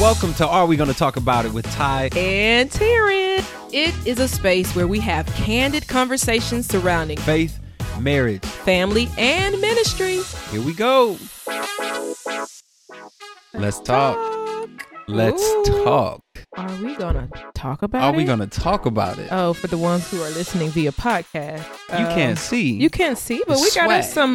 Welcome to Are We Gonna Talk About It with Ty and Taryn. It is a space where we have candid conversations surrounding faith, marriage, family, and ministry. Here we go. Let's talk. Let's talk. Are we gonna talk about it? Are we gonna talk about it? Oh, for the ones who are listening via podcast. You can't see. You can't see, but we got us some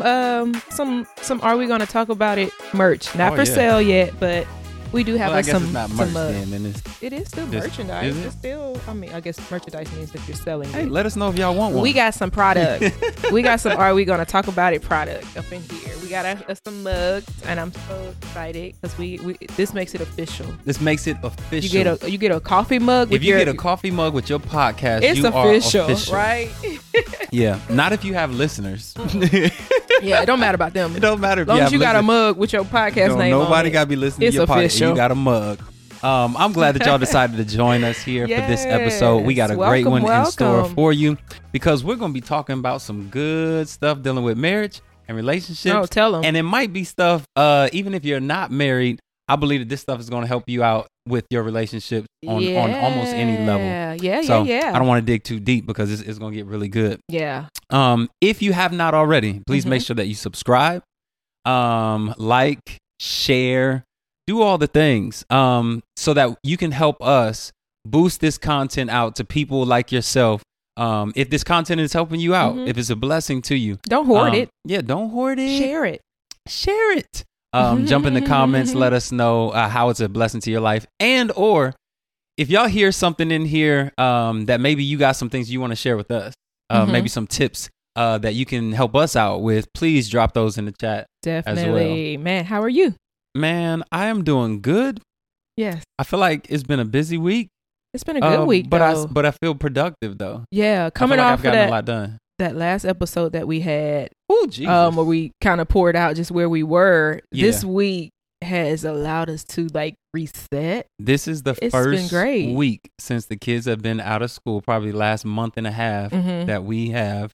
Are We Gonna Talk About It merch. Not for sale yet, but we do have some. It's not merch then, it is still merchandise. It's still. I guess merchandise means that you're selling. Hey, let us know if y'all want one. We got some product. We got some Are We Gonna Talk About It product up in here. We got us some mugs, and I'm so excited because we this makes it official. This makes it official. You get a coffee mug. If you get a coffee mug with your podcast, it's you official, are official, right? Yeah, not if you have listeners. Yeah, it don't matter about them. It don't matter if as long as you got a mug with your podcast name on it. Nobody got to be listening to your podcast. You got a mug. I'm glad that y'all decided to join us here for this episode. We got a great one in store for you because we're going to be talking about some good stuff dealing with marriage and relationships. Oh, tell them. And it might be stuff, even if you're not married, I believe that this stuff is going to help you out with your relationships on almost any level. Yeah. I don't want to dig too deep because it's going to get really good. Yeah. If you have not already, please make sure that you subscribe, like, share, do all the things so that you can help us boost this content out to people like yourself. If this content is helping you out, if it's a blessing to you. Don't hoard it. Yeah, don't hoard it. Share it. Jump in the comments. Let us know how it's a blessing to your life. And or if y'all hear something in here that maybe you got some things you want to share with us, maybe some tips that you can help us out with, please drop those in the chat. Definitely. As well. Man, how are you? Man, I am doing good. Yes. I feel like it's been a busy week. It's been a good week, but though. I feel productive though. Yeah, coming off I've gotten a lot done. That last episode that we had, where we kind of poured out just where we were. Yeah. This week has allowed us to reset. This is the first week since the kids have been out of school, probably last month and a half, that we have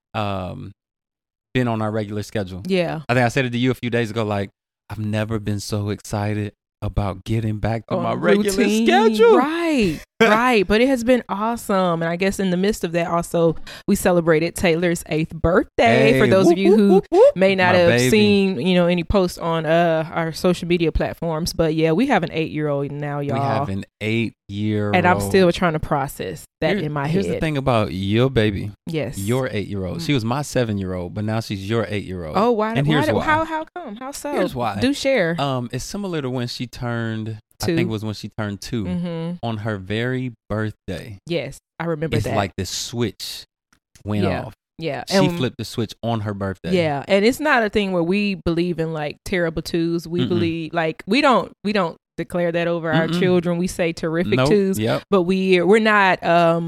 been on our regular schedule. Yeah. I think I said it to you a few days ago, I've never been so excited about getting back to my regular schedule. Right. But it has been awesome. And I guess in the midst of that also, we celebrated Taylor's 8th birthday. Hey, for those of you who may not have seen, any posts on our social media platforms. But yeah, we have an 8-year-old now, y'all. We have an 8-year-old. And I'm still trying to process that in my head. Here's the thing about your baby. Yes. Your 8-year-old. She was my 7-year-old, but now she's your 8-year-old. Oh, why? And here's why. How come? How so? Here's why. Do share. It's similar to when she turned 2. I think it was when she turned 2 on her very birthday. Yes, I remember that. It's like the switch went off. Yeah. She flipped the switch on her birthday. Yeah. And it's not a thing where we believe in terrible twos. We believe we don't declare that over our children. We say terrific twos. Yep. But we're not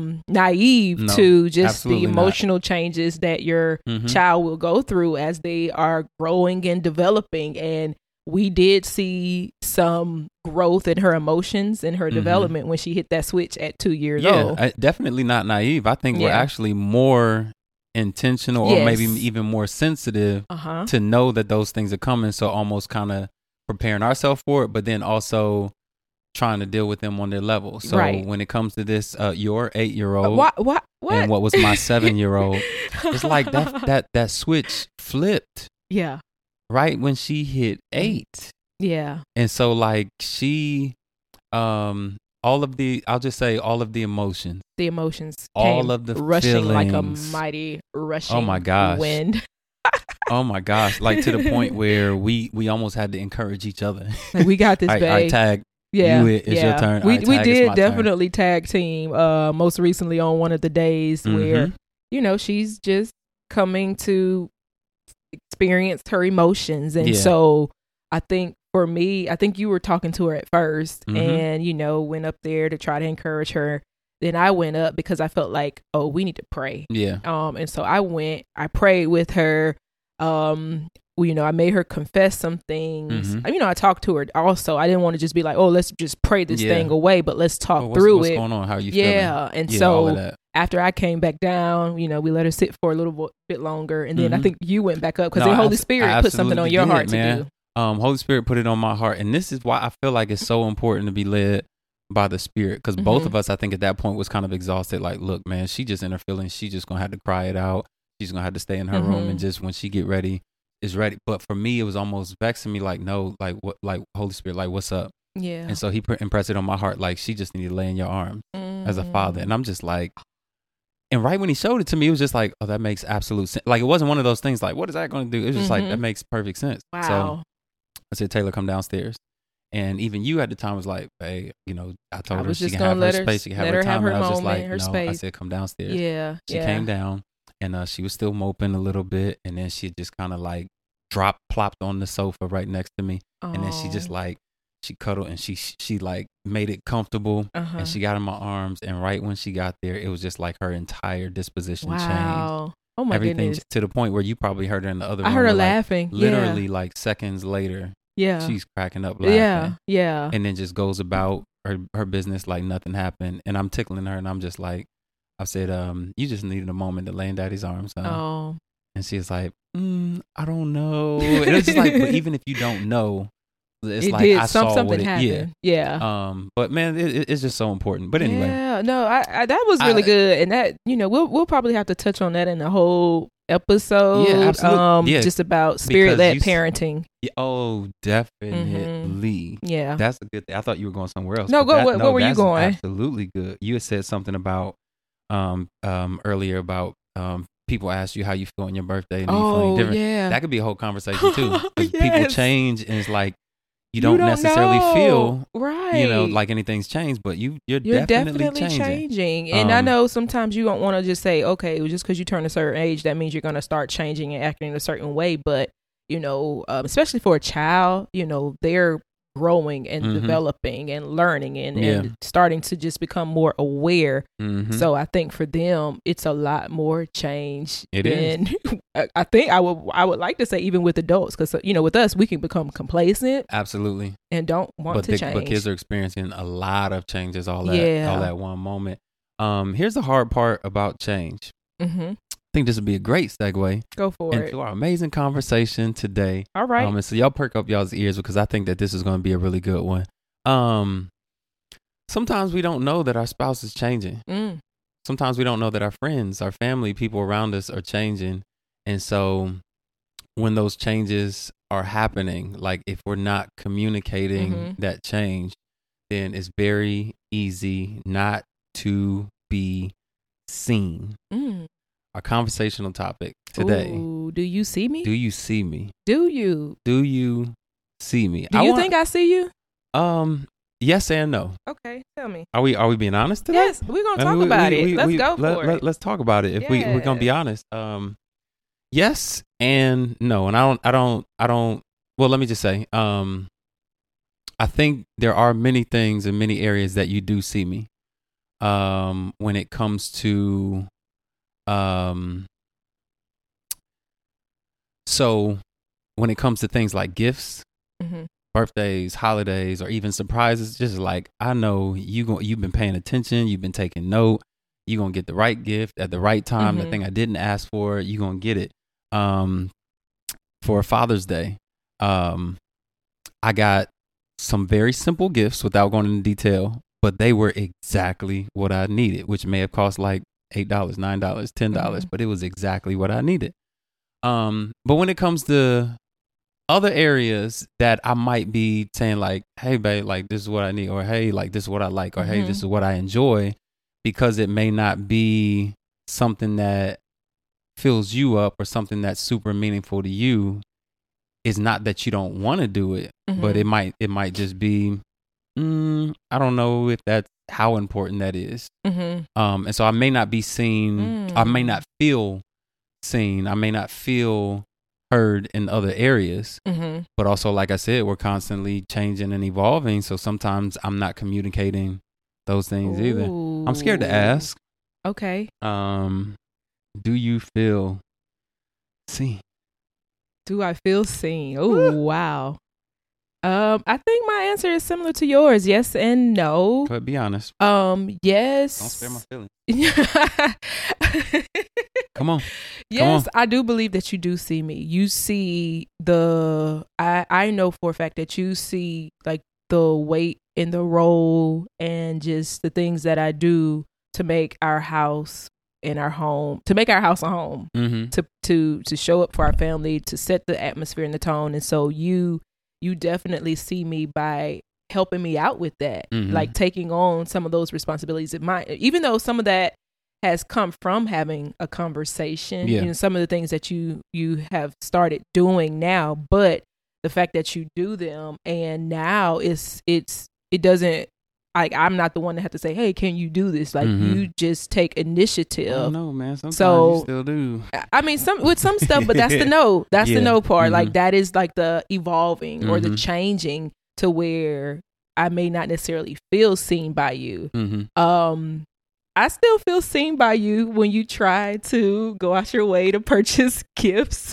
naive to just the emotional changes that your child will go through as they are growing and developing. And we did see some growth in her emotions and her development when she hit that switch at 2 years old. Definitely not naive. I think we're actually more intentional or maybe even more sensitive to know that those things are coming. So almost kind of preparing ourselves for it, but then also trying to deal with them on their level. So when it comes to this, your 8-year-old what? And what was my 7-year-old, it's like that switch flipped. Yeah. Right when she hit 8. Yeah. And so she, all of the emotions. The emotions all of the rushing feelings. Like a mighty rushing wind. Oh my gosh. To the point where we almost had to encourage each other. We got this, babe. I tag you, it's your turn. We did definitely tag team most recently on one of the days where, she's just coming to experience her emotions. And so I think for me, you were talking to her at first and, went up there to try to encourage her. Then I went up because I felt like, we need to pray. Yeah. And so I prayed with her. I made her confess some things. I talked to her also. I didn't want to just be like, let's just pray this thing away, but let's talk through what's it. What's going on? How are you feeling? Yeah. And so after I came back down, we let her sit for a little bit longer. And then I think you went back up because the Holy Spirit put something on your heart to do. Holy Spirit put it on my heart, and this is why I feel like it's so important to be led by the Spirit, because both of us, I think, at that point was kind of exhausted. Like, look, man, she just in her feelings. She just gonna have to cry it out. She's gonna have to stay in her room, and just when she get ready, is ready. But for me, it was almost vexing me. Like, no, like what, like Holy Spirit, like what's up? Yeah. And so he impressed it on my heart. Like, she just needed to lay in your arms as a father. And I'm just like, and right when he showed it to me, it was just like, oh, that makes absolute sense. Like, it wasn't one of those things like, what is that going to do? It was just like, that makes perfect sense. Wow. So I said, Taylor, come downstairs. And even you at the time was like, hey, you know, I told her she can have her space. She can have her time. And I was just like, no, I said, come downstairs. Yeah. She came down, and she was still moping a little bit. And then she just kind of like plopped on the sofa right next to me. And then she just like, she cuddled, and she like made it comfortable, and she got in my arms. And right when she got there, it was just like her entire disposition changed. Oh my Everything goodness. To the point where you probably heard her in the other room. I heard her like, laughing. Literally like seconds later. Yeah. She's cracking up laughing. Yeah. And then just goes about her business like nothing happened. And I'm tickling her, and I'm just like, I said, you just needed a moment to lay in daddy's arms. Huh? Oh. And she's like, I don't know. And it's just like, but even if you don't know, it's it like did. I saw something what it happened. Yeah. But man, it's just so important. But anyway. Yeah. No, I that was really good. And that, you know, we'll probably have to touch on that in the whole episode. Yeah, absolutely. Just about spirit-led parenting. Oh, definitely. Yeah. That's a good thing. I thought you were going somewhere else. No, where were you going? Absolutely good. You had said something about earlier about people ask you how you feel on your birthday, and you feeling different. Yeah. That could be a whole conversation too. Because Yes. people change, and it's like you don't necessarily feel right. You know, like anything's changed, but you're definitely changing. And I know sometimes you don't want to just say, okay, just because you turn a certain age, that means you're going to start changing and acting in a certain way. But, you know, especially for a child, you know, they're growing and developing and learning and starting to just become more aware. So I think for them, it's a lot more change. I think I would like to say even with adults, because, you know, with us, we can become complacent. Absolutely. And don't want to change. But kids are experiencing a lot of changes all at one moment. Here's the hard part about change. I think this would be a great segue. Go for it. Into our amazing conversation today. All right. And so y'all perk up y'all's ears, because I think that this is going to be a really good one. Sometimes we don't know that our spouse is changing. Sometimes we don't know that our friends, our family, people around us are changing. And so when those changes are happening, like if we're not communicating that change, then it's very easy not to be seen. Our conversational topic today. Ooh, do you see me? Do you see me? Do you? Do you see me? Do you think I see you? Yes and no. Okay, tell me. Are we being honest today? Yes, we're gonna talk about it. Let's go for it. Let's talk about it. If we're gonna be honest. Yes and no. And I don't. Well, let me just say. I think there are many things in many areas that you do see me. When it comes to so when it comes to things like gifts, birthdays, holidays, or even surprises, just like, I know you've been paying attention, you've been taking note, you're going to get the right gift at the right time. The thing I didn't ask for, you're going to get it. For Father's Day, I got some very simple gifts without going into detail, but they were exactly what I needed, which may have cost like $8, $9, $10, but it was exactly what I needed. But when it comes to other areas that I might be saying like, hey, babe, like this is what I need, or hey, like this is what I like, or hey, this is what I enjoy, because it may not be something that fills you up or something that's super meaningful to you. It's not that you don't want to do it, but it might just be, I don't know if that's how important that is. And so I may not be seen. I may not feel seen. I may not feel heard in other areas. But also, like I said, we're constantly changing and evolving. So sometimes I'm not communicating those things either. I'm scared to ask. Okay. Do you feel seen? Do I feel seen? Oh, wow. I think my answer is similar to yours. Yes and no. Go ahead, be honest. Yes. Don't spare my feelings. Come on. Yes, Come on. I do believe that you do see me. You see I know for a fact that you see like the weight in the role and just the things that I do to make our house and our home, to make our house a home, to show up for our family, to set the atmosphere and the tone. And so you definitely see me by helping me out with that, like taking on some of those responsibilities. Even though some of that has come from having a conversation, you know, some of the things that you have started doing now, but the fact that you do them and now it doesn't, like, I'm not the one that have to say, hey, can you do this? Like, you just take initiative. I don't know, man. Sometimes you still do. I mean, with some stuff, but that's the no. That's the no part. Like, that is like the evolving or the changing to where I may not necessarily feel seen by you. I still feel seen by you when you try to go out your way to purchase gifts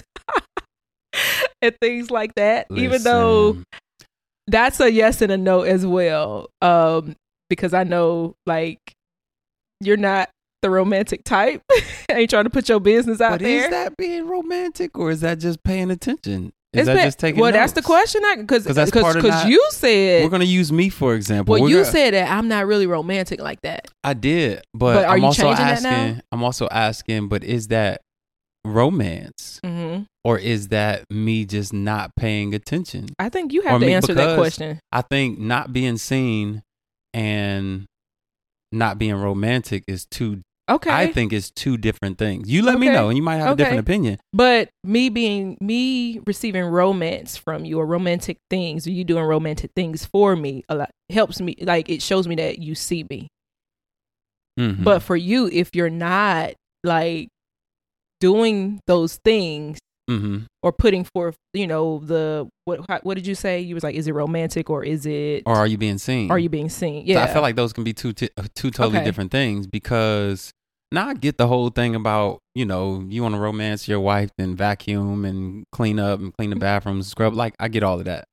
and things like that. Listen. Even though that's a yes and a no as well. Because I know, like, you're not the romantic type. I ain't trying to put your business out there. Is that being romantic or is that just paying attention? Is that just taking notes? That's the question. Because you said, we're going to use me, for example. Well, you said that I'm not really romantic like that. I did, but I'm also asking. I'm also asking. But is that romance, or is that me just not paying attention? I think you have to answer that question. I think not being seen and not being romantic is two. Okay. I think it's two different things. You let me know, and you might have a different opinion. But me receiving romance from you or romantic things, or you doing romantic things for me, a lot helps me. Like, it shows me that you see me. But for you, if you're not like doing those things or putting forth, you know, what did you say? You was like, is it romantic or is it? Or are you being seen? Are you being seen? Yeah. So I feel like those can be two totally different things because. Now I get the whole thing about, you know, you want to romance your wife and vacuum and clean up and clean the bathrooms, scrub. Like, I get all of that.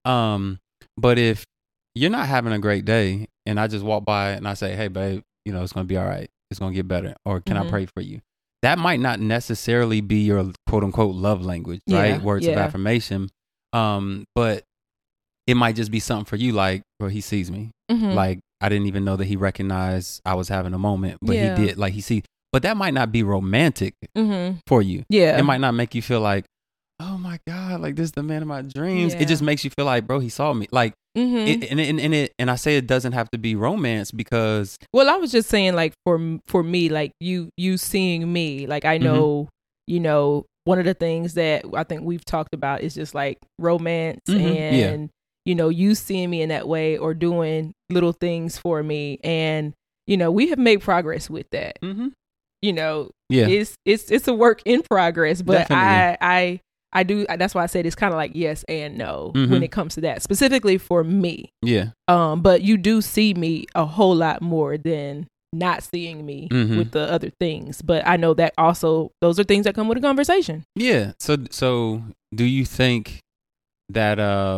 But if you're not having a great day and I just walk by and I say, hey, babe, you know, it's going to be all right. It's going to get better. Or can I pray for you? That might not necessarily be your quote unquote love language, right? Words of affirmation. But it might just be something for you. Like, well, he sees me. Like, I didn't even know that he recognized I was having a moment, but he did. Like, but that might not be romantic for you. Yeah. It might not make you feel like, oh my God, like, this is the man of my dreams. It just makes you feel like, bro, he saw me. Like, and I say it doesn't have to be romance because. Well, I was just saying, like, for me, like, you seeing me, like, I know, you know, one of the things that I think we've talked about is just like romance and, you know, you seeing me in that way or doing little things for me. And, you know, we have made progress with that. You know, it's a work in progress, but definitely. I do. That's why I said it's kind of like yes and no when it comes to that, specifically for me. Yeah. But you do see me a whole lot more than not seeing me with the other things. But I know that also those are things that come with a conversation. Yeah. So do you think that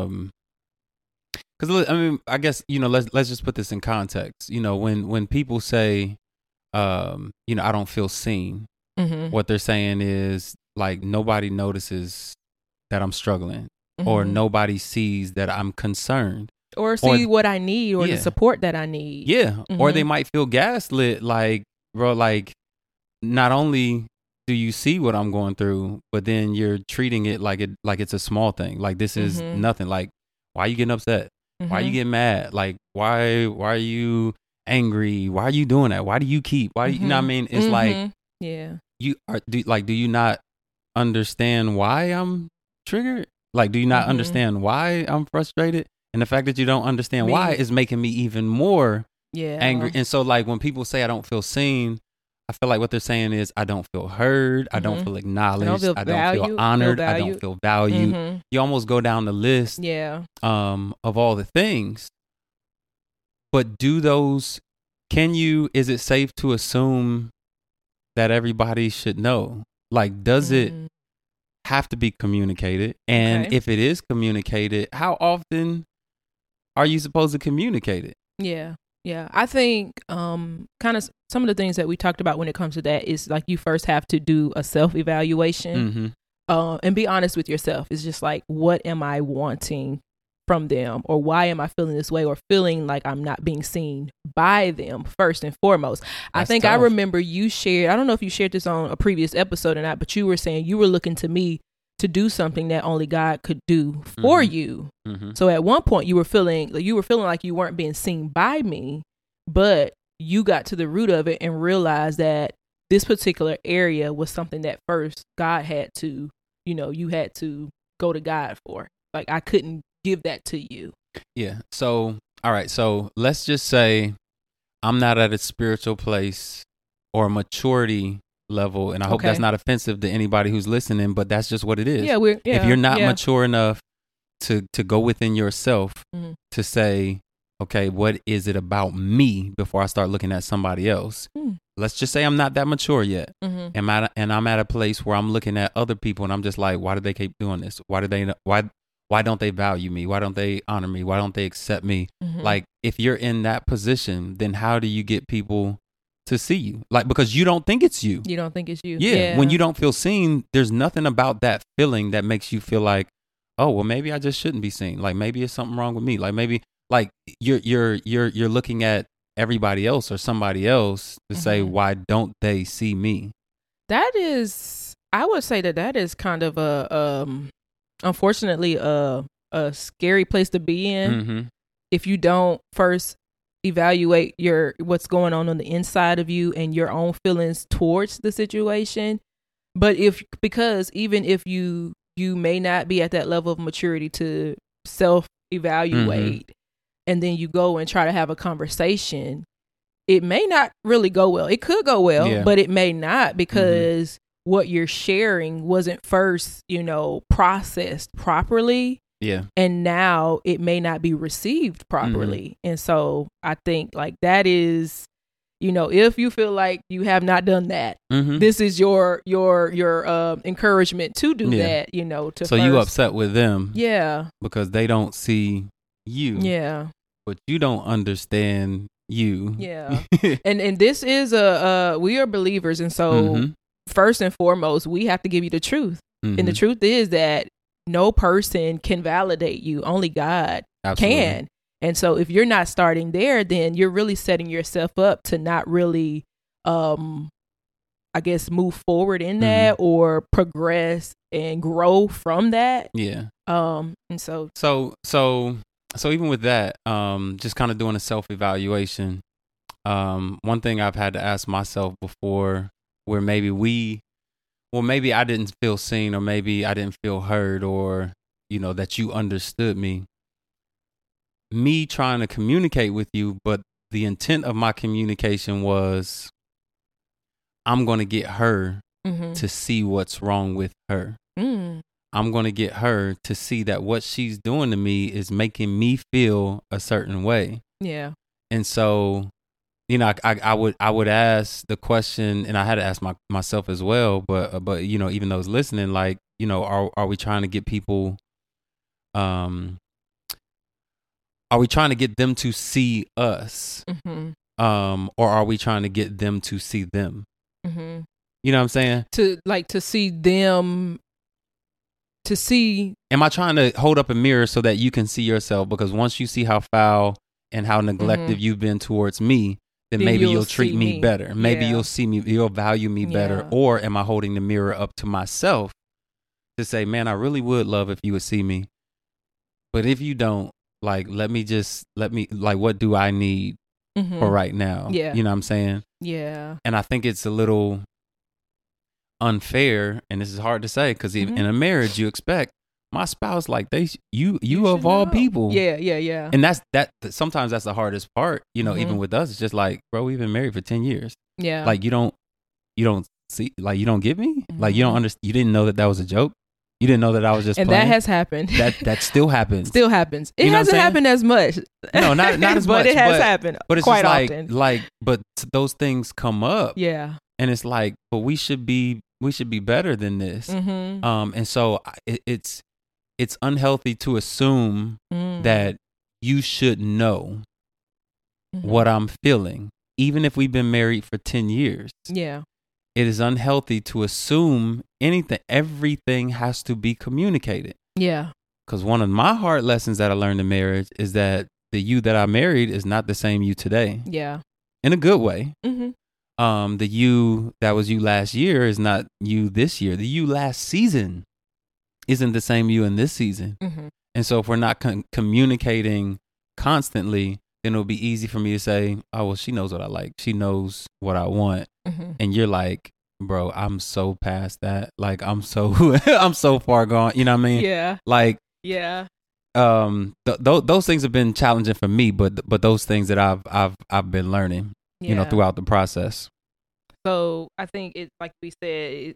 because I mean, I guess, you know, let's just put this in context. You know, when people say, you know, I don't feel seen, what they're saying is like nobody notices that I'm struggling, or nobody sees that I'm concerned, or see what I need, or the support that I need. Yeah, or they might feel gaslit, like, bro, like, not only do you see what I'm going through, but then you're treating it like it's a small thing, like this is nothing. Like, why are you getting upset? Why are you getting mad? Like, why are you angry? Why are you doing that? Why do you keep? Why do you know what I mean? It's like, do you not understand why I'm triggered? Like, do you not understand why I'm frustrated? And the fact that you don't understand why is making me even more angry. And so, like, when people say I don't feel seen, I feel like what they're saying is I don't feel heard. I don't feel acknowledged. I don't feel honored. I don't feel valued. You almost go down the list of all the things. But is it safe to assume that everybody should know? Like, does it have to be communicated. And if it is communicated, how often are you supposed to communicate it? Yeah. Yeah. I think kind of some of the things that we talked about when it comes to that is like you first have to do a self-evaluation and be honest with yourself. It's just like, what am I wanting from them, or why am I feeling this way, or feeling like I'm not being seen by them first and foremost. I think tough. I remember you shared, I don't know if you shared this on a previous episode or not, but you were saying you were looking to me to do something that only God could do for you. So at one point you were feeling like you weren't being seen by me, but you got to the root of it and realized that this particular area was something that first God had to, you had to go to God for. Like, I couldn't give that to you. Yeah. So, all right. So let's just say I'm not at a spiritual place or a maturity level, and I hope that's not offensive to anybody who's listening, but that's just what it is. Yeah. If you're not mature enough to go within yourself to say, okay, what is it about me before I start looking at somebody else? Let's just say I'm not that mature yet. And I'm at a place where I'm looking at other people and I'm just like, why do they keep doing this? Why don't they value me? Why don't they honor me? Why don't they accept me? Like, if you're in that position, then how do you get people to see you? Like, because you don't think it's you. You don't think it's you. Yeah. When you don't feel seen, there's nothing about that feeling that makes you feel like, oh, well, maybe I just shouldn't be seen. Like, maybe it's something wrong with me. Like, maybe like you're looking at everybody else or somebody else to say, why don't they see me? That is, I would say that is kind of unfortunately a scary place to be in if you don't first evaluate what's going on the inside of you and your own feelings towards the situation. But because even if you may not be at that level of maturity to self-evaluate, and then you go and try to have a conversation, it may not really go well. It could go well, but it may not, because what you're sharing wasn't first, processed properly. Yeah. And now it may not be received properly. And so I think like that is, if you feel like you have not done that, this is your encouragement to do that, So you upset with them. Yeah. Because they don't see you. Yeah. But you don't understand you. Yeah. and this is we are believers. And so first and foremost, we have to give you the truth. And the truth is that no person can validate you. Only God can. And so if you're not starting there, then you're really setting yourself up to not really, I guess, move forward in that or progress and grow from that. Yeah. And so even with that, just kind of doing a self-evaluation. One thing I've had to ask myself before, where maybe I didn't feel seen, or maybe I didn't feel heard, or, that you understood me. Me trying to communicate with you, but the intent of my communication was, I'm going to get her to see what's wrong with her. I'm going to get her to see that what she's doing to me is making me feel a certain way. Yeah. And so, I would ask the question, and I had to ask myself as well, but even those listening, like, are we trying to get people, are we trying to get them to see us? Or are we trying to get them to see them? You know what I'm saying? To see them, to see. Am I trying to hold up a mirror so that you can see yourself? Because once you see how foul and how neglective you've been towards me, then maybe you'll treat me better. Maybe you'll see me, you'll value me better. Or am I holding the mirror up to myself to say, man, I really would love if you would see me. But if you don't, like, let me, what do I need for right now? Yeah. You know what I'm saying? Yeah. And I think it's a little unfair, and this is hard to say, because in a marriage, you expect my spouse, like, you of all people. Yeah. And sometimes that's the hardest part, even with us. It's just like, bro, we've been married for 10 years. Yeah. Like, you don't see, like, you don't get me? Like, you don't understand, you didn't know that was a joke? You didn't know that I was just and playing? That has happened. That still happens. Still happens. It hasn't happened as much. No, not as much. But it has happened but it's quite just often. But those things come up. Yeah. And it's like, but we should be we should be better than this. And so it's unhealthy to assume that you should know what I'm feeling, even if we've been married for 10 years. Yeah. It is unhealthy to assume anything. Everything has to be communicated. Yeah. Because one of my hard lessons that I learned in marriage is that the you that I married is not the same you today. Yeah. In a good way. Mm-hmm. The you that was you last year is not you this year. The you last season isn't the same you in this season. Mm-hmm. And so if we're not communicating constantly, then it'll be easy for me to say, oh, well, she knows what I like. She knows what I want. Mm-hmm. And you're like, bro, I'm so past that. Like, I'm so I'm so far gone. You know what I mean? Yeah. Like, yeah. Those things have been challenging for me, but those things that I've been learning, you know, throughout the process. So I think it's like we said,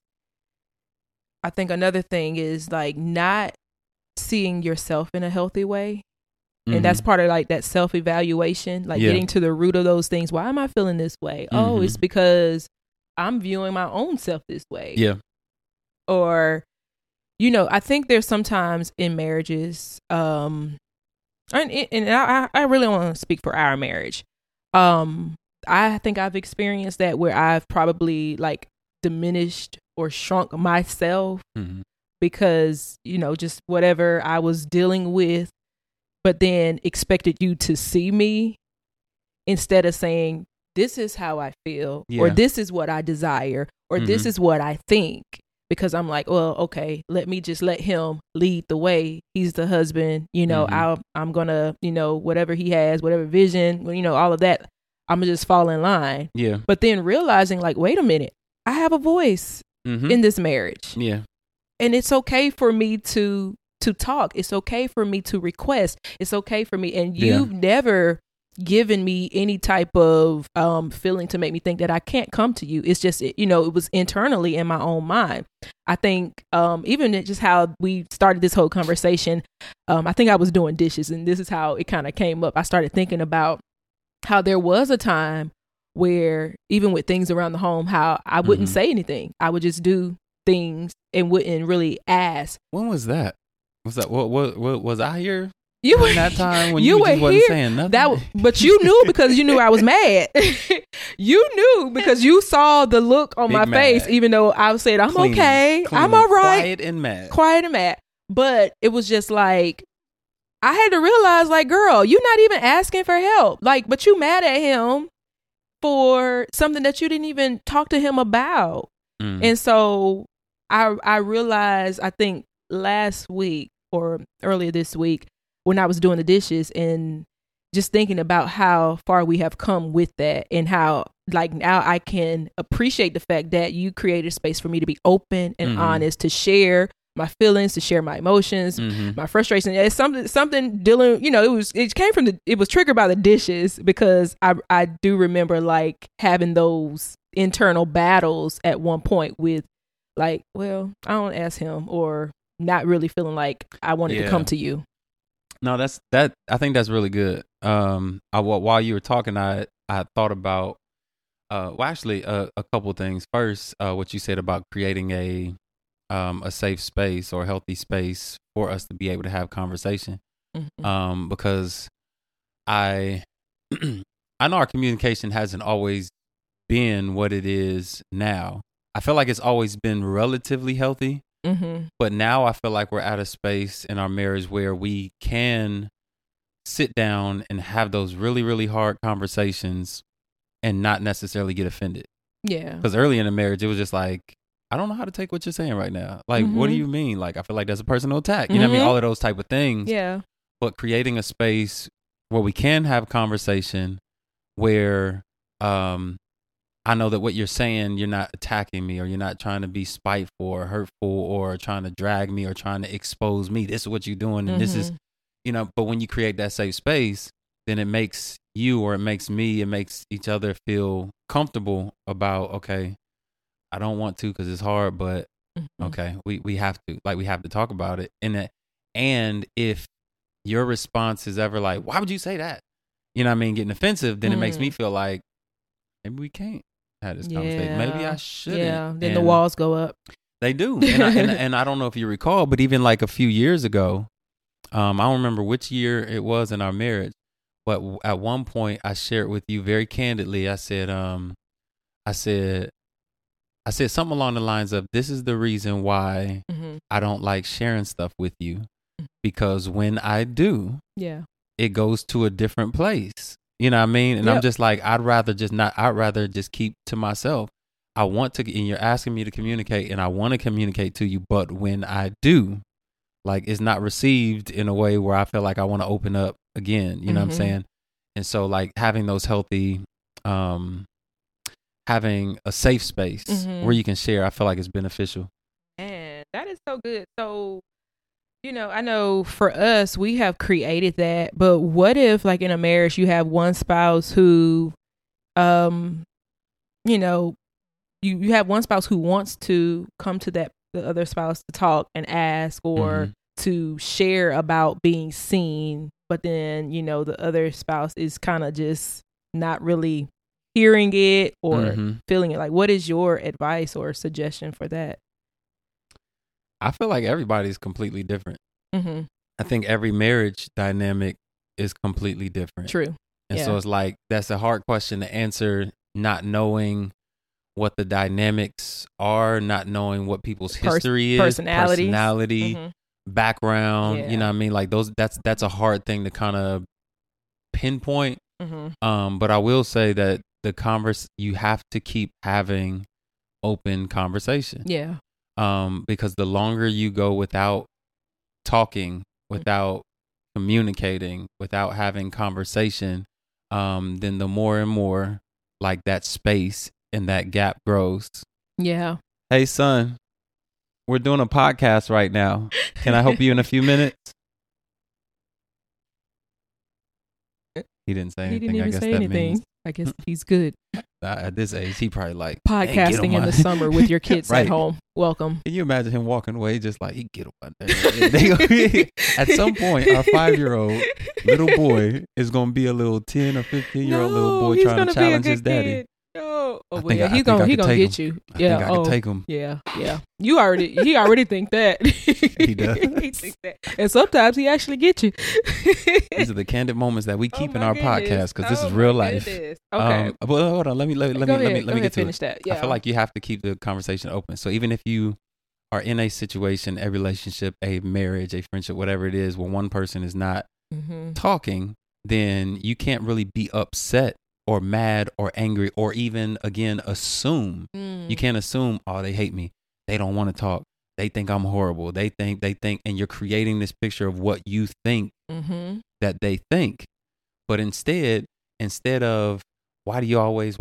I think another thing is like not seeing yourself in a healthy way. And that's part of like that self-evaluation, like getting to the root of those things. Why am I feeling this way? Oh, it's because I'm viewing my own self this way. Yeah. Or, you know, I think there's sometimes in marriages, and I really want to speak for our marriage. I think I've experienced that where I've probably like diminished or shrunk myself because, you know, just whatever I was dealing with, but then expected you to see me instead of saying, this is how I feel, or this is what I desire, or this is what I think. Because I'm like, well, okay, let me just let him lead the way. He's the husband, you know, I'm going to, you know, whatever he has, whatever vision, you know, all of that, I'm going to just fall in line. Yeah. But then realizing like, wait a minute, I have a voice in this marriage. Yeah. And it's okay for me to talk. It's okay for me to request. It's okay for me. And you've never given me any type of feeling to make me think that I can't come to you. It's just, you know, it was internally in my own mind. I think even just how we started this whole conversation, I think I was doing dishes and this is how it kind of came up. I started thinking about how there was a time where even with things around the home, how I wouldn't say anything. I would just do things and wouldn't really ask. When was that? Was that what was I here? You were that time when you just were wasn't here. Saying nothing. But you knew because you knew I was mad. You knew because you saw the look on my face, even though I said I'm okay, I'm all right, quiet and mad. But it was just like I had to realize, like, girl, you're not even asking for help, like, but you mad at him for something that you didn't even talk to him about. And so I realized, I think last week or earlier this week when I was doing the dishes and just thinking about how far we have come with that and how like now I can appreciate the fact that you created space for me to be open and honest, to share my feelings, to share my emotions, my frustration. It's something dealing, you know, it was triggered by the dishes because I do remember like having those internal battles at one point with like, well, I don't ask him, or not really feeling like I wanted to come to you. No, I think that's really good. While you were talking, I thought about, a couple things. First, what you said about creating a safe space or healthy space for us to be able to have conversation. Because I know our communication hasn't always been what it is now. I feel like it's always been relatively healthy. But now I feel like we're at a space in our marriage where we can sit down and have those really, really hard conversations and not necessarily get offended. Yeah. Because early in the marriage, it was just like, I don't know how to take what you're saying right now. Like, what do you mean? Like, I feel like that's a personal attack. You know what I mean? All of those type of things. Yeah. But creating a space where we can have conversation where I know that what you're saying, you're not attacking me, or you're not trying to be spiteful or hurtful or trying to drag me or trying to expose me. This is what you're doing. And this is, you know, but when you create that safe space, then it makes you, or it makes me, it makes each other feel comfortable about, okay, I don't want to because it's hard, but okay, we have to, like, we have to talk about it. And if your response is ever like, why would you say that? You know what I mean? Getting offensive, then it makes me feel like maybe we can't. had this conversation. Maybe I shouldn't. Yeah. Then the walls go up. They do. And I don't know if you recall, but even like a few years ago, I don't remember which year it was in our marriage, but at one point I shared with you very candidly. I said something along the lines of, this is the reason why I don't like sharing stuff with you, because when I do, it goes to a different place. You know what I mean? And I'm just like, I'd rather just keep to myself. I want to, and you're asking me to communicate, and I want to communicate to you, but when I do, like, it's not received in a way where I feel like I want to open up again. You know what I'm saying? And so, like, having those healthy, having a safe space where you can share, I feel like it's beneficial. Man, that is so good. So, you know, I know for us, we have created that, but what if, like, in a marriage, you have one spouse who, you know, you have one spouse who wants to come to the other spouse to talk and ask or to share about being seen, but then, you know, the other spouse is kind of just not really hearing it or feeling it. Like, what is your advice or suggestion for that? I feel like everybody's completely different. I think every marriage dynamic is completely different. True. And so it's like, that's a hard question to answer, not knowing what the dynamics are, not knowing what people's history is, personality, background. You know what I mean? Like, that's a hard thing to kind of pinpoint. But I will say that you have to keep having open conversation. Yeah. Because the longer you go without talking, without communicating, without having conversation, then the more and more, like, that space and that gap grows. Yeah. Hey, son, we're doing a podcast right now. Can I help you in a few minutes? He didn't say anything. He didn't even say anything. I guess he's good. At this age, he probably like podcasting in the summer with your kids right. At home. Welcome. Can you imagine him walking away just like, he get up out there? At some point, our 5-year-old little boy is going to be a little 10 or 15-year-old little boy trying to challenge his daddy. Kid. Oh, well, yeah, he's gonna get you. Yeah, I can take him. Yeah. He already think that. He does. He think that, and sometimes he actually get you. These are the candid moments that we keep in our podcast, because this is real life. Okay. But hold on. Let me get to finish that. Yeah. I feel like you have to keep the conversation open. So even if you are in a situation, a relationship, a marriage, a friendship, whatever it is, where one person is not talking, then you can't really be upset or mad or angry or even, again, assume. You can't assume, oh, they hate me, they don't want to talk, they think I'm horrible, they think, and you're creating this picture of what you think that they think. But instead of why do you always,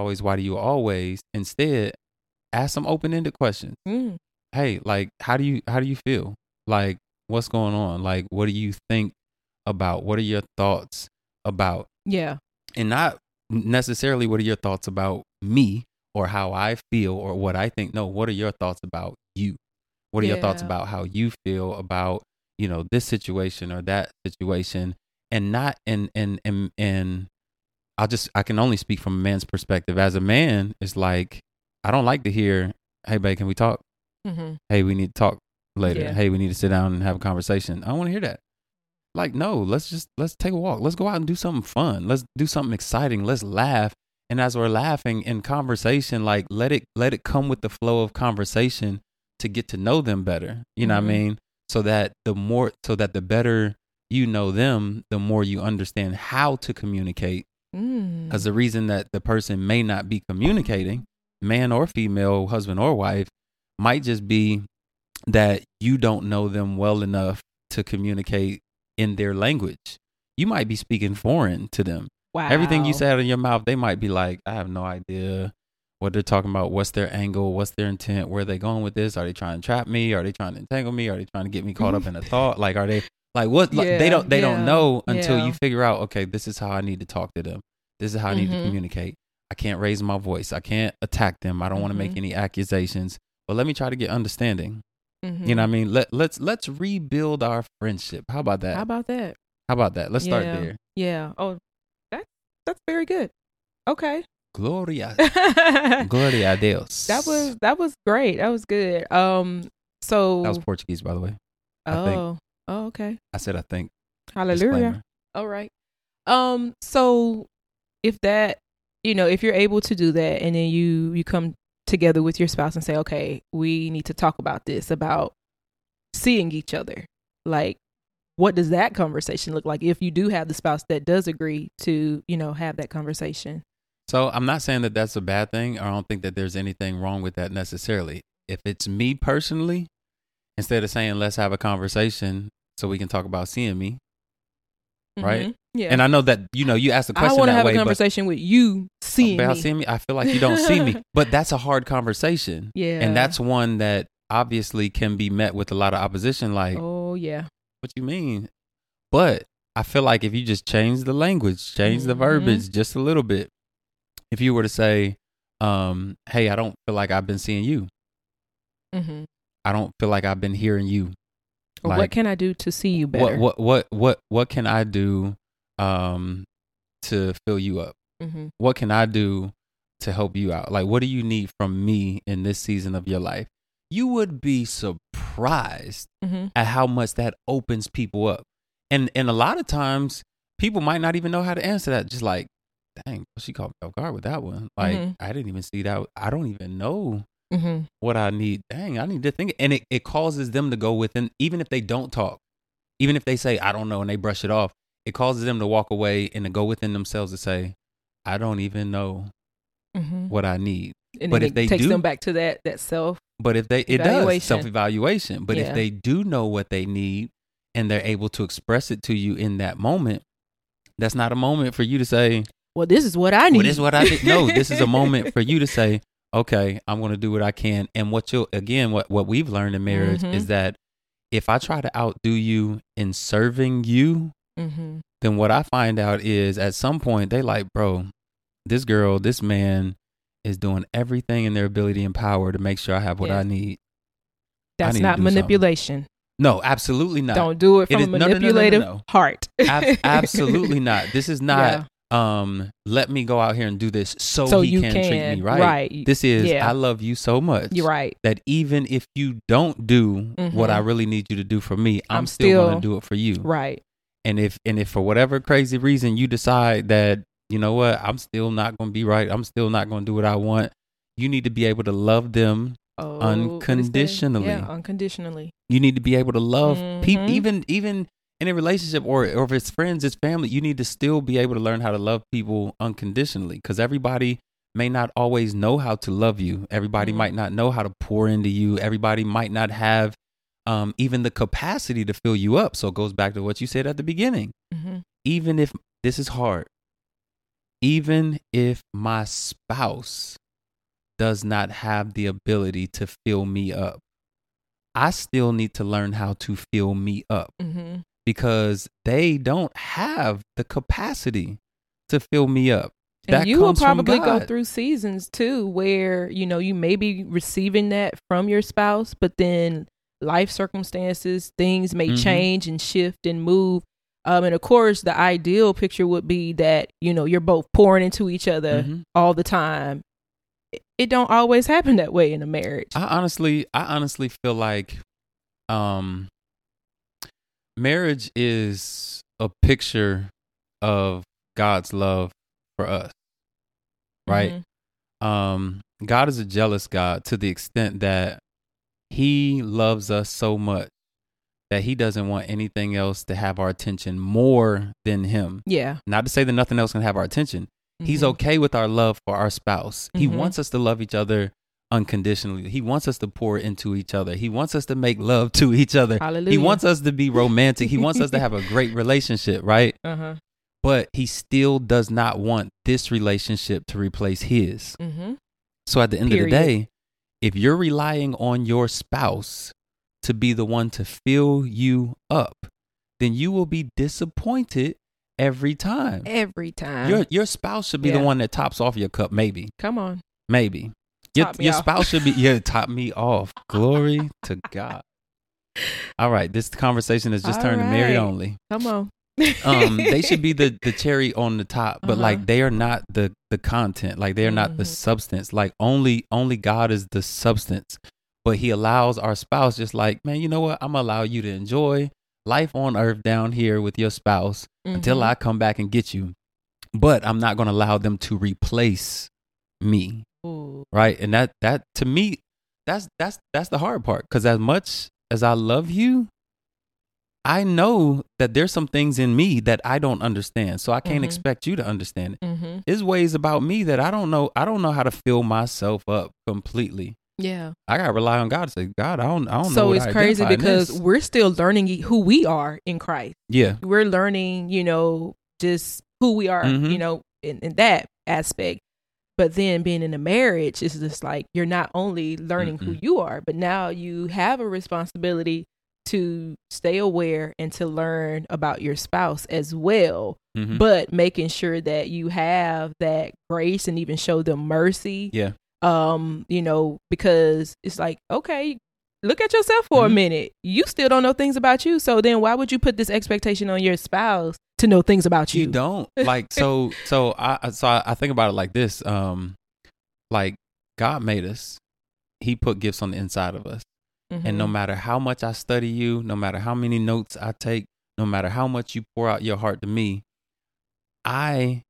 instead ask some open-ended questions. Hey, like, how do you feel? Like, what's going on? Like, what do you think about? What are your thoughts about? Yeah. And not necessarily what are your thoughts about me or how I feel or what I think. No, what are your thoughts about you? What are your thoughts about how you feel about, you know, this situation or that situation? And not and I can only speak from a man's perspective. As a man, it's like, I don't like to hear, hey babe, can we talk? Hey, we need to talk later. Hey, we need to sit down and have a conversation. I don't want to hear that. Like, no, let's take a walk. Let's go out and do something fun. Let's do something exciting. Let's laugh. And as we're laughing in conversation, like, let it come with the flow of conversation to get to know them better. You know what I mean? So that the better you know them, the more you understand how to communicate. Because the reason that the person may not be communicating, man or female, husband or wife, might just be that you don't know them well enough to communicate in their language. You might be speaking foreign to them. Wow. Everything you say out of your mouth, they might be like, I have no idea what they're talking about. What's their angle? What's their intent? Where are they going with this? Are they trying to trap me? Are they trying to entangle me? Are they trying to get me caught up in a thought? Like, are they like what? Like, they don't know until you figure out, okay, this is how I need to talk to them. This is how I need to communicate. I can't raise my voice. I can't attack them. I don't want to make any accusations, but let me try to get understanding. You know what I mean? Let's rebuild our friendship. How about that? Let's start there. Yeah. Oh, that's very good. Okay. Gloria a Deus. That was great. That was good. So that was Portuguese, by the way. Oh, okay. I said I think. Hallelujah. Disclaimer. All right. So if that, if you're able to do that, and then you come together with your spouse and say, okay, we need to talk about this, about seeing each other. Like, what does that conversation look like if you do have the spouse that does agree to, have that conversation? So I'm not saying that that's a bad thing. I don't think that there's anything wrong with that necessarily. If it's me personally, instead of saying, let's have a conversation so we can talk about seeing me. Right? Yeah. And I know that, you asked the question that way. I want to have a conversation with you seeing me. I feel like you don't see me. But that's a hard conversation. Yeah. And that's one that obviously can be met with a lot of opposition. Like, oh, yeah. What you mean? But I feel like if you just change the language, change the verbiage just a little bit. If you were to say, hey, I don't feel like I've been seeing you. Mm-hmm. I don't feel like I've been hearing you. Like, what can I do to see you better? What can I do to fill you up? Mm-hmm. What can I do to help you out? Like, what do you need from me in this season of your life? You would be surprised at how much that opens people up. And a lot of times people might not even know how to answer that. Just like, dang, she caught me off guard with that one. Like, I didn't even see that. I don't even know what I need. Dang, I need to think. And it causes them to go within, even if they don't talk, even if they say, I don't know, and they brush it off, it causes them to walk away and to go within themselves to say, I don't even know what I need. And but if they takes them back to that self. But if it does self-evaluation. But if they do know what they need and they're able to express it to you in that moment, that's not a moment for you to say, well, this is what I need. Well, this is what I need. No, this is a moment for you to say, okay, I'm going to do what I can. And what we've learned in marriage is that if I try to outdo you in serving you, then what I find out is at some point they like, bro, this girl, this man is doing everything in their ability and power to make sure I have what I need. That's not manipulation. No, absolutely not. Don't do it from a manipulative heart. Absolutely not. This is not, let me go out here and do this so he can treat me right. Right. This is, I love you so much. You're right. That even if you don't do what I really need you to do for me, I'm still going to do it for you. Right. And if for whatever crazy reason you decide that, you know what, I'm still not going to be right, I'm still not going to do what I want, you need to be able to love them unconditionally. Yeah, unconditionally. You need to be able to love people, even in a relationship or if it's friends, it's family, you need to still be able to learn how to love people unconditionally, because everybody may not always know how to love you. Everybody might not know how to pour into you. Everybody might not have even the capacity to fill you up. So it goes back to what you said at the beginning. Even if this is hard, even if my spouse does not have the ability to fill me up, I still need to learn how to fill me up because they don't have the capacity to fill me up. And you will probably go through seasons too where, you may be receiving that from your spouse, but then life circumstances, things may change and shift and move. And of course, the ideal picture would be that, you're both pouring into each other all the time. It don't always happen that way in a marriage. I honestly feel like marriage is a picture of God's love for us, right? God is a jealous God to the extent that he loves us so much that he doesn't want anything else to have our attention more than him. Yeah. Not to say that nothing else can have our attention. He's okay with our love for our spouse. He wants us to love each other unconditionally. He wants us to pour into each other. He wants us to make love to each other. Hallelujah. He wants us to be romantic. He wants us to have a great relationship, right? But he still does not want this relationship to replace his. So at the end of the day, if you're relying on your spouse to be the one to fill you up, then you will be disappointed every time. Every time. Your spouse should be the one that tops off your cup, maybe. Come on. Maybe. Your spouse should be, top me off. Glory to God. All right. This conversation has just turned to married only. Come on. They should be the cherry on the top, but like they are not the content. Like they are not the substance. Like only God is the substance. But he allows our spouse, just like, man, you know what? I'm gonna allow you to enjoy life on earth down here with your spouse until I come back and get you. But I'm not gonna allow them to replace me. Ooh. Right? And that to me, that's the hard part. Because as much as I love you, I know that there's some things in me that I don't understand. So I can't expect you to understand it. There's ways about me that I don't know. I don't know how to fill myself up completely. Yeah. I gotta rely on God to say, God, I don't know. So it's crazy because we're still learning who we are in Christ. Yeah. We're learning, just who we are, in that aspect. But then being in a marriage is just like, you're not only learning who you are, but now you have a responsibility to stay aware and to learn about your spouse as well, but making sure that you have that grace and even show them mercy. Yeah. Because it's like, okay, look at yourself for a minute. You still don't know things about you. So then why would you put this expectation on your spouse to know things about you? You don't. Like, so I think about it like this. Like God made us. He put gifts on the inside of us. And no matter how much I study you, no matter how many notes I take, no matter how much you pour out your heart to me, I'm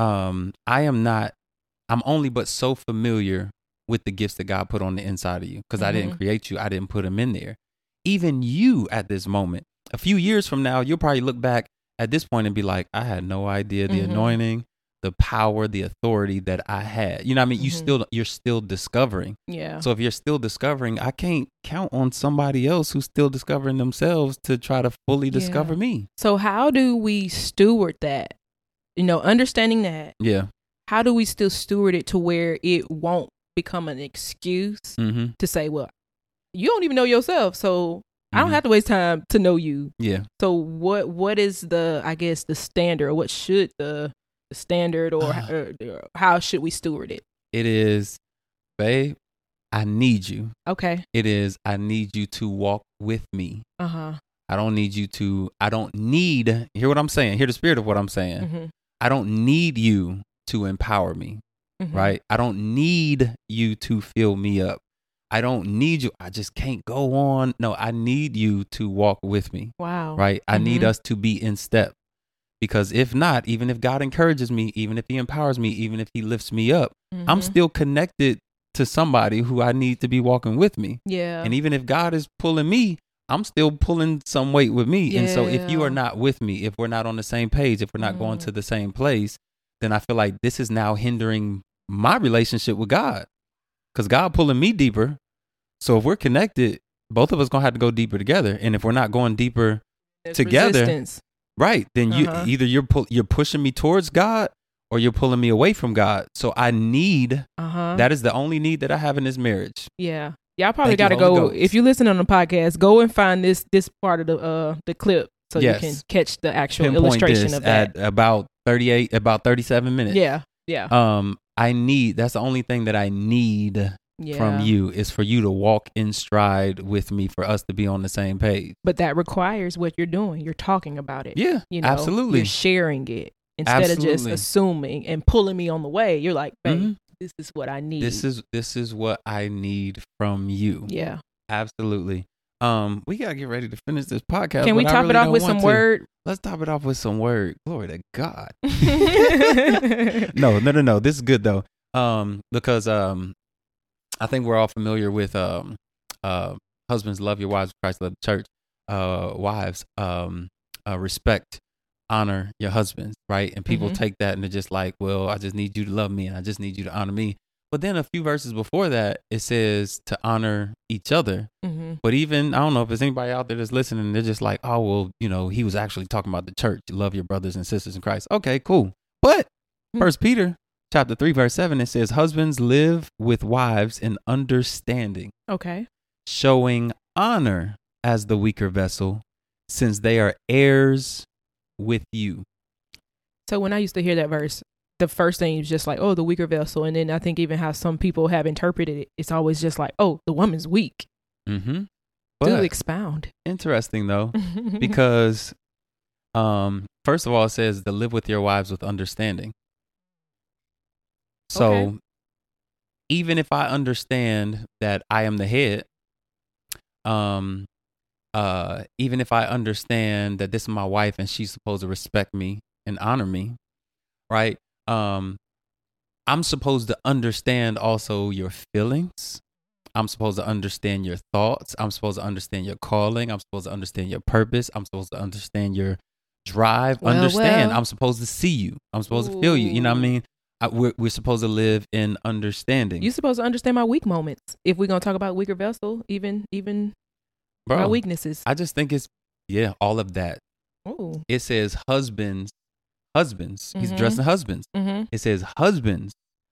only but so familiar with the gifts that God put on the inside of you, because I didn't create you. I didn't put them in there. Even you at this moment, a few years from now, you'll probably look back at this point and be like, I had no idea the anointing, the power, the authority that I had. You know what I mean? You're still discovering. Yeah. So if you're still discovering, I can't count on somebody else who's still discovering themselves to try to fully discover me. So how do we steward that? Understanding that. Yeah. How do we still steward it to where it won't become an excuse to say, well, you don't even know yourself, so I don't have to waste time to know you. Yeah. So what is the standard, or what should the standard, or how should we steward it? It is, babe, I need you. Okay. It is, I need you to walk with me. I don't need, hear what I'm saying, hear the spirit of what I'm saying. I don't need you to empower me, right? I don't need you to fill me up. I don't need you. I just can't go on. No, I need you to walk with me. Wow. Right? I need us to be in step, because if not, even if God encourages me, even if he empowers me, even if he lifts me up, I'm still connected to somebody who I need to be walking with me. Yeah. And even if God is pulling me, I'm still pulling some weight with me. Yeah. And so if you are not with me, if we're not on the same page, if we're not going to the same place, then I feel like this is now hindering my relationship with God, because God pulling me deeper. So if we're connected, both of us gonna have to go deeper together. And if we're not going deeper together, resistance. Right, then you either you're pushing me towards God, or you're pulling me away from God. So I need that is the only need that I have in this marriage. Yeah. Y'all probably got to go. If you listen on the podcast, go and find this part of the clip so you can catch the actual illustration of that. At about 37 minutes. Yeah. Yeah. That's the only thing that I need from you, is for you to walk in stride with me, for us to be on the same page. But that requires what you're doing. You're talking about it. Yeah, absolutely. You're sharing it instead of just assuming and pulling me on the way. You're like, babe, this is what I need. This is what I need from you. Yeah, absolutely. We gotta get ready to finish this podcast. Can we top it off with some word? Let's top it off with some word. Glory to God. No. This is good though. Because I think we're all familiar with husbands, love your wives, Christ love the church. Wives, respect, honor your husbands, right? And people take that and they're just like, well, I just need you to love me and I just need you to honor me. But then a few verses before that, it says to honor each other. But even, I don't know if there's anybody out there that's listening, they're just like, oh, well, he was actually talking about the church. Love your brothers and sisters in Christ. Okay, cool. But 1 Peter chapter 3, verse 7, it says, husbands, live with wives in understanding. Okay. Showing honor as the weaker vessel, since they are heirs with you. So when I used to hear that verse, the first thing is just like, oh, the weaker vessel. And then I think even how some people have interpreted it, it's always just like, oh, the woman's weak. But do expound. Interesting though, because First of all, it says to live with your wives with understanding. So Okay. even if I understand that I am the head, even if I understand that this is my wife and she's supposed to respect me and honor me, right? I'm supposed to understand also your feelings. I'm supposed to understand your thoughts. I'm supposed to understand your calling. I'm supposed to understand your purpose. I'm supposed to understand your drive. Understand. I'm supposed to see you. I'm supposed to feel you. You know what I mean? We're supposed to live in understanding. You're supposed to understand my weak moments. If we're gonna talk about weaker vessel, even Bro, my weaknesses. I just think it's all of that. Oh. It says husbands. He's addressing husbands. It says husbands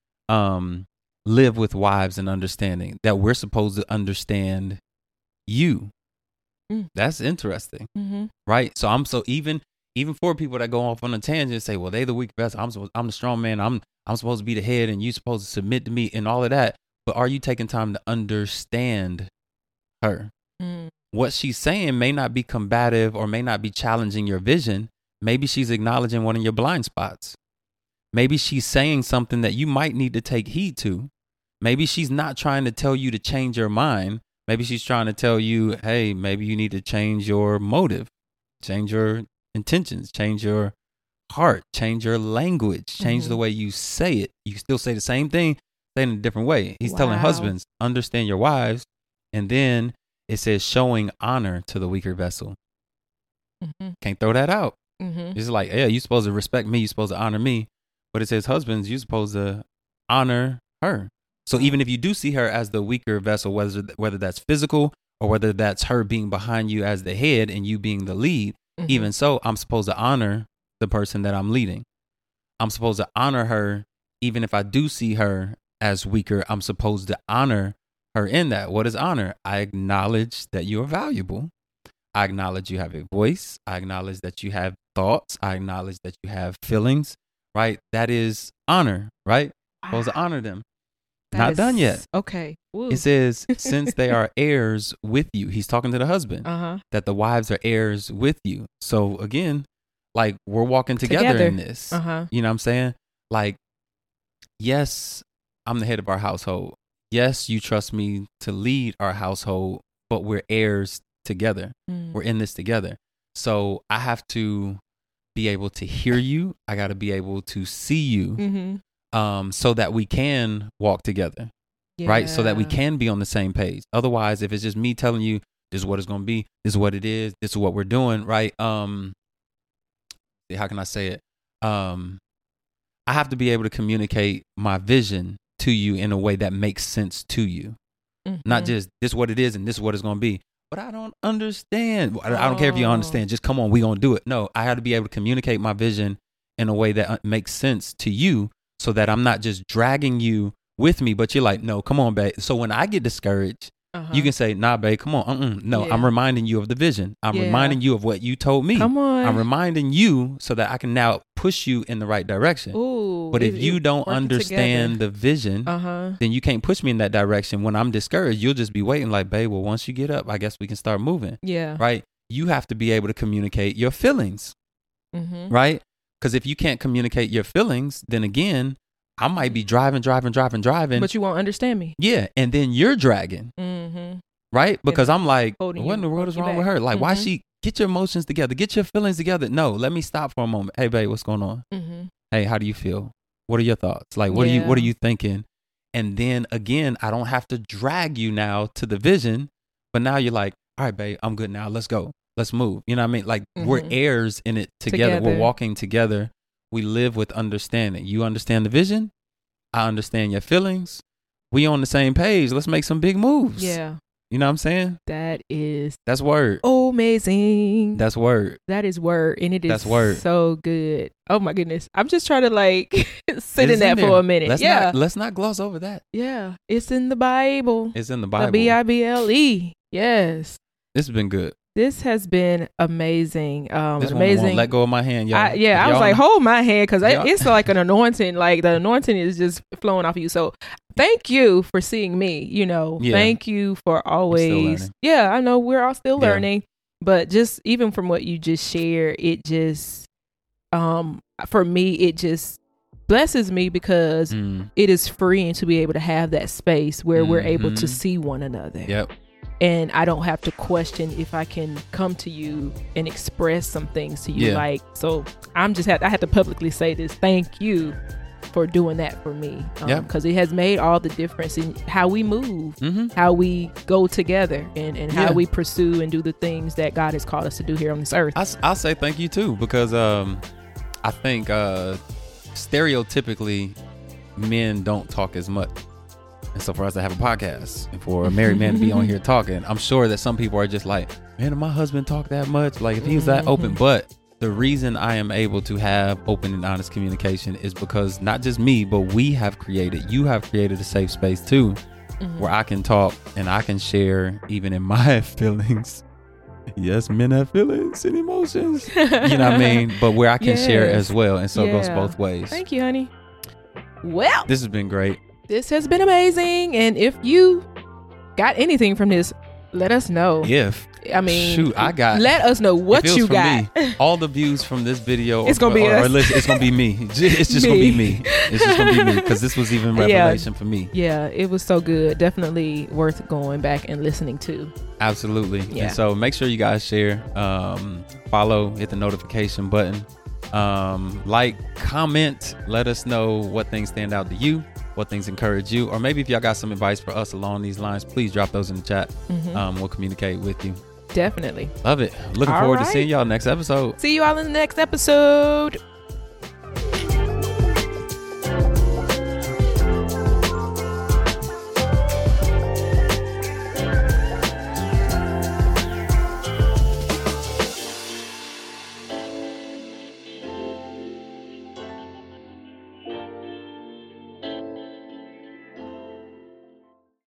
live with wives in understanding, that we're supposed to understand you. That's interesting. Right? So even for people that go off on a tangent and say, well, they the weak vessel, I'm the strong man, I'm supposed to be the head and you supposed to submit to me and all of that. But are you taking time to understand her? What she's saying may not be combative or may not be challenging your vision. Maybe she's acknowledging one of your blind spots. Maybe she's saying something that you might need to take heed to. Maybe she's not trying to tell you to change your mind. Maybe she's trying to tell you, hey, maybe you need to change your motive, change your intentions, change your heart, change your language, change the way you say it. You still say the same thing, say it in a different way. He's telling husbands, understand your wives. And then it says showing honor to the weaker vessel. Can't throw that out. It's like, yeah, you're supposed to respect me. You're supposed to honor me. But it says husbands, you're supposed to honor her. So even if you do see her as the weaker vessel, whether that's physical or whether that's her being behind you as the head and you being the lead, even so, I'm supposed to honor the person that I'm leading. I'm supposed to honor her. Even if I do see her as weaker, I'm supposed to honor her in that. What is honor? I acknowledge that you are valuable. I acknowledge you have a voice. I acknowledge that you have thoughts. I acknowledge that you have feelings, right? That is honor, right? Supposed to honor them. Not done yet. Okay. Ooh. It says, since they are heirs with you, he's talking to the husband, that the wives are heirs with you. So again, like we're walking together in this. You know what I'm saying? Like, yes, I'm the head of our household. Yes, you trust me to lead our household, but we're heirs together. We're in this together. So I have to be able to hear you. I got to be able to see you, so that we can walk together, right? So that we can be on the same page. Otherwise, if it's just me telling you this is what it's going to be, this is what it is, this is what we're doing, right? How can I say it? I have to be able to communicate my vision to you in a way that makes sense to you. Not just this is what it is and this is what it's going to be. But I don't understand. I don't care if you understand. Just come on, we going to do it. No, I have to be able to communicate my vision in a way that makes sense to you so that I'm not just dragging you with me, but you're like, no, come on, babe. So when I get discouraged, you can say, nah, babe, come on. No, I'm reminding you of the vision. I'm reminding you of what you told me. Come on. I'm reminding you so that I can now push you in the right direction. Ooh, but if you don't understand the vision, then you can't push me in that direction. When I'm discouraged, you'll just be waiting like, babe, well, once you get up, I guess we can start moving. Yeah. Right? You have to be able to communicate your feelings. Right? Because if you can't communicate your feelings, then again, I might be driving. But you won't understand me. Yeah. And then you're dragging. Right? Because I'm like, what in the world is wrong with her? Like, why she get your emotions together? Get your feelings together. No, let me stop for a moment. Hey, babe, what's going on? Hey, how do you feel? What are your thoughts? Like, what are you thinking? And then again, I don't have to drag you now to the vision, but now you're like, all right, babe, I'm good now. Let's go. Let's move. You know what I mean? Like we're heirs in it together. We're walking together. We live with understanding. You understand the vision. I understand your feelings. We on the same page. Let's make some big moves. Yeah. You know what I'm saying? That's word. Amazing. That's word. That is word. And it is that's word. So good. Oh my goodness. I'm just trying to like sit in that for a minute. Let's not gloss over that. Yeah. It's in the Bible. It's in the Bible. The Bible. Yes. This has been good. This has been amazing. This amazing. Won't let go of my hand, y'all. I was like, hold my hand, because it's like an anointing. Like the anointing is just flowing off of you. So thank you for seeing me. Thank you for always. Yeah, I know we're all still learning, But just even from what you just shared, it just, for me, it just blesses me because it is freeing to be able to have that space where we're able to see one another. Yep. And I don't have to question if I can come to you and express some things to you. Like, so I have to publicly say this. Thank you for doing that for me. Because it has made all the difference in how we move, how we go together, and how we pursue and do the things that God has called us to do here on this earth. I'll say thank you too, because I think stereotypically men don't talk as much. And so for us to have a podcast and for a married man to be on here talking, I'm sure that some people are just like, man, did my husband talk that much? Like, if he was that open. But the reason I am able to have open and honest communication is because not just me, but you have created a safe space too, where I can talk and I can share even in my feelings. Yes, men have feelings and emotions. You know what I mean? But where I can share as well. And so it goes both ways. Thank you, honey. Well, this has been great. This has been amazing. And if you got anything from this, let us know. Let us know what you got. Me, all the views from this video, it's gonna be us. It's gonna be me. It's just gonna be me. It's just gonna be me, because this was even revelation for me. Yeah, it was so good. Definitely worth going back and listening to. Absolutely. Yeah. And so make sure you guys share, follow, hit the notification button, like, comment, let us know what things stand out to you, what things encourage you, or maybe if y'all got some advice for us along these lines, please drop those in the chat. We'll communicate with you. Definitely. Love it. Looking forward to seeing y'all next episode. See you all in the next episode.